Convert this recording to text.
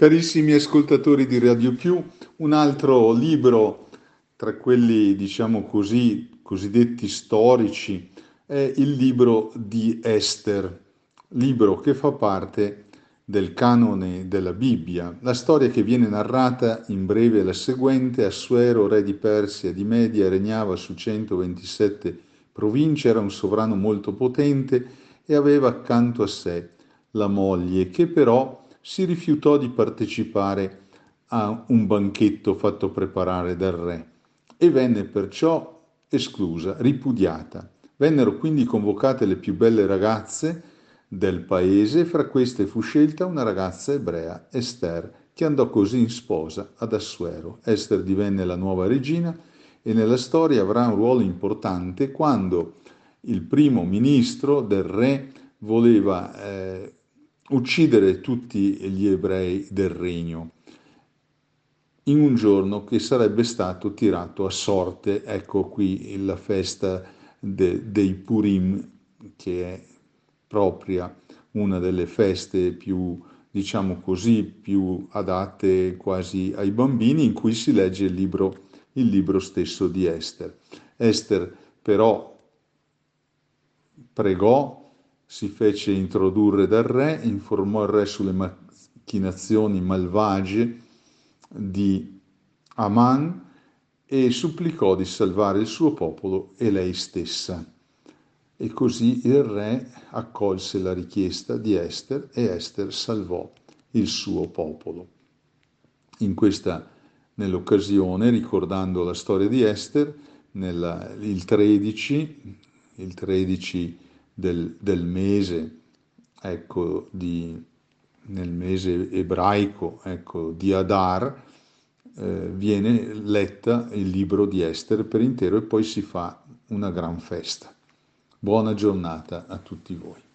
Carissimi ascoltatori di Radio Più, un altro libro tra quelli, diciamo così, cosiddetti storici, è il libro di Ester, libro che fa parte del canone della Bibbia. La storia che viene narrata in breve è la seguente: Assuero, re di Persia e di Media, regnava su 127 province, era un sovrano molto potente e aveva accanto a sé la moglie, che però si rifiutò di partecipare a un banchetto fatto preparare dal re e venne perciò esclusa, ripudiata. Vennero quindi convocate le più belle ragazze del paese e fra queste fu scelta una ragazza ebrea, Ester, che andò così in sposa ad Assuero. Ester divenne la nuova regina e nella storia avrà un ruolo importante quando il primo ministro del re voleva uccidere tutti gli ebrei del regno in un giorno che sarebbe stato tirato a sorte. Ecco qui la festa dei Purim, che è propria, una delle feste più, diciamo così, più adatte quasi ai bambini, in cui si legge il libro stesso di Ester. Ester però pregò, si fece introdurre dal re, informò il re sulle macchinazioni malvagie di Aman e supplicò di salvare il suo popolo e lei stessa. E così il re accolse la richiesta di Ester e Ester salvò il suo popolo. Nell'occasione, ricordando la storia di Ester, il 13 del mese, ecco, nel mese ebraico, ecco, di Adar, viene letta il libro di Ester per intero e poi si fa una gran festa. Buona giornata a tutti voi.